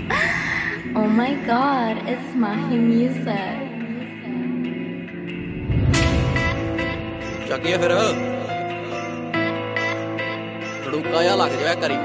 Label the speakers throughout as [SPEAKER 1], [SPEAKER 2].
[SPEAKER 1] Oh my god, it's Mahi music.
[SPEAKER 2] ਚੱਕੀਏ ਫਿਰ ਤੜੂਕਾ ਜਿਹਾ ਲੱਗ ਜਾਇਆ ਕਰੀ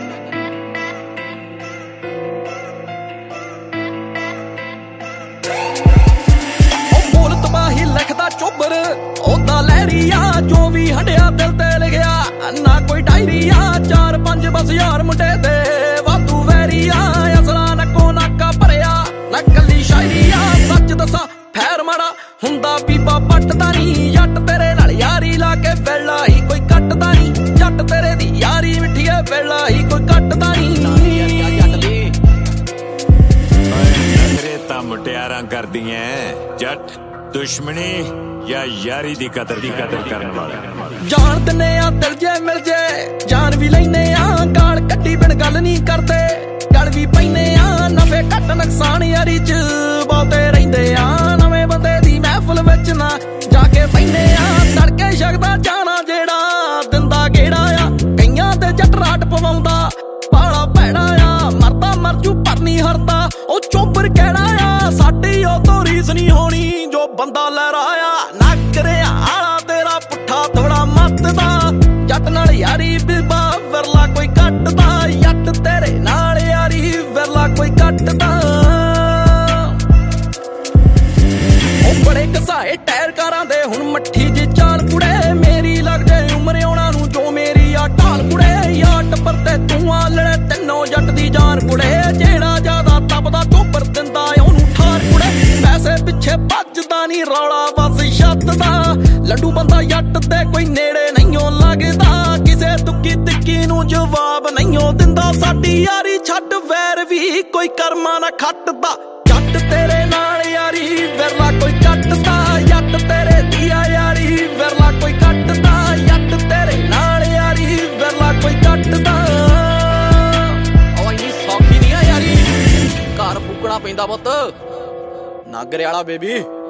[SPEAKER 2] ਬੋਲ ਤਬਾਹੀ ਲਿਖਦਾ ਚੋਬਰ ਉਹਦਾ ਲਹਿਰੀ ਆ ਜੋ ਵੀ ਹੰਡਿਆ ਦਿਲ ਤੇ ਲਿਖਿਆ ਨਾ ਕੋਈ ਡਾਇਰੀ ਆ 4-5 ਬਸ ਯਾਰ ਮੁੰਡੇ ਤੇ ਵਾਧੂ ਵੈਰੀ ਆ ਅਸਲਾ ਨੱਕੋ ਨਾਕਾ ਭਰਿਆ ਨਾ ਕੱਲੀ ਸ਼ਾਇਰੀ ਆ ਸੱਚ ਦੱਸਾਂ ਫੈਰ ਮਾੜਾ ਹੁੰਦਾ ਬੀਬਾ ਪੱਟਦਾ ਨੀ ਜੱਟ ਤੇਰੇ ਨਾਲ ਯਾਰੀ ਲਾ ਕੇ ਵੇਲਾ ਹੀ ਕੋਈ ਕੱਟਦਾ ਨੀ ਜੱਟ ਤੇਰੇ ਦੀ ਯਾਰੀ ਮਿੱਠੀ ਐ ਵੇਲਾ ਹੀ ਕੋਈ ਕੱਟਦਾ ਨੀ ਜੱਟ ਦੀ
[SPEAKER 3] ਨਖਰੇ ਤਾਂ ਮੁਟਿਆਰਾਂ ਕਰਦੀਆਂ ਜੱਟ ਦੁਸ਼ਮਣੀ ਜਾਂ ਯਾਰੀ ਦੀ ਕਦਰ ਕਰਨ ਵਾਲਾ
[SPEAKER 2] ਜਾਣ ਦਿੰਨੇ ਆ ਦਿਲ ਜੇ ਮਿਲ ਜੇ ਜਾਨ ਵੀ ਲੈਨੇ ਆ ਗਾਲ ਕੱਢੀ ਬਿਨ ਗੱਲ ਨਹੀਂ ਕਰਦੇ ਗੱਲ ਵੀ ਪੈਨੇ ਆ ਨਫੇ ਘੱਟ ਨੁਕਸਾਨ ਯਾਰੀ ਚ ਬਹੁਤੇ ਰਹਿੰਦੇ ਆ ਨਵੇਂ ਬੰਦੇ ਦੀ ਮਹਿਫਲ ਵਿੱਚ ਨਾ ਜਾ ਕੇ ਪੈਨੇ ਆ ਤੜਕੇ ਛਕਦਾ ਜਾਣਾ ਜਿਹੜਾ ਦਿੰਦਾ ਗੇੜਾ ਆ ਕਈਆਂ ਤੇ ਜੱਟ ਰਾਟ ਪਵਾਉਂਦਾ ਪਾਲਾ ਭੈੜਾ ਆ ਮਰਦਾ ਮਰ ਜੂ ਪਰ ਨਹੀਂ ਹਰਦਾ ਉਹ ਚੋਬਰ ਕਹਿਣਾ ਆ ਸਾਡੀ ਉਹ ਤੋਂ ਰੀਸ ਨਹੀਂ ਹੋਣੀ ਜੋ ਬੰਦਾ ਲਹਿਰਾਇਆ ਨੱਕ ਰਿਆ ਆਲਾ ਤੇਰਾ ਪੁੱਠਾ ਥੋੜਾ ਮੱਤਦਾ ਜੱਟ ਨਾਲ ਯਾਰੀ ਬੀਬਾ ਵਰਲਾ ਕੋਈ ਕੱਟਦਾ ਜੱਟ ਤੇਰੇ ਨਾਲ ਯਾਰੀ ਵਰਲਾ ਕੋਈ ਕੱਟਦਾ ਉਹ ਬੜੇ ਘਸਾਏ ਟਾਇਰ ਕਾਰਾਂ ਦੇ ਹੁਣ ਮੱਠੀ ਜੀ ਚਾਲ ਕੁੜੇ ਮੇਰੀ ਲੱਗਦੇ ਉਮਰ ਉਹਨਾਂ ਨੂੰ ਜੋ ਮੇਰੀ ਆ ਢਾਲ ਕੁੜੇ ਯਾ ਟੱਪਰ ਤੇ ਤੂੰ ਆ ਲੜੇ ਤੈਨੋਂ ਜੱਟ ਦੀ ਜਾਨ ਕੁੜੇ ਜਿਹੜਾ ਜ਼ਿਆਦਾ ਤਪਦਾ ਚੋਬਰ ਦਿੰਦਾ ਉਹਨੂੰ ਠਾਰ ਕੁੜੇ ਪੈਸੇ ਪਿੱਛੇ ਭੱਜਦਾ ਨੀ ਰੌਲਾ ਬਸ ਛੱਤ ਦਾ ਲੱਡੂ ਬੰਦਾ ਜੱਟ ਤੇ ਕੋਈ ਨੇੜੇ ਨਹੀਂਓ ਲੱਗਦਾ ਕਿਸੇ ਤੁੱਕੀ ਤਿੱਕੀ ਨੂੰ ਜਵਾਬ ਨਹੀਂਓ ਦਿੰਦਾ ਸਾਡੀ ਯਾਰੀ ਛੱਡ ਵੈਰ ਵੀ ਕੋਈ ਕਰਮਾਂ ਨਾ ਖੱਟਦਾ ਜੱਟ ਤੇਰੇ ਨਾਲ ਯਾਰੀ ਵਿਰਲਾ ਕੋਈ ਕੱਟਦਾ ਜੱਟ ਤੇਰੇ ਦੀ ਆ ਯਾਰੀ ਵਿਰਲਾ ਕੋਈ ਕੱਟਦਾ ਜੱਟ ਤੇਰੇ ਨਾਲ ਯਾਰੀ ਵਿਰਲਾ ਕੋਈ ਕੱਟਦਾ ਉਹ ਇੰਨੀ ਸੌਖੀ ਨਹੀਂ ਆ ਯਾਰੀ ਘਰ ਫੂਕਣਾ ਪੈਂਦਾ ਪੁੱਤ ਨਾਗਰੇ ਵਾਲਾ ਬੇਬੀ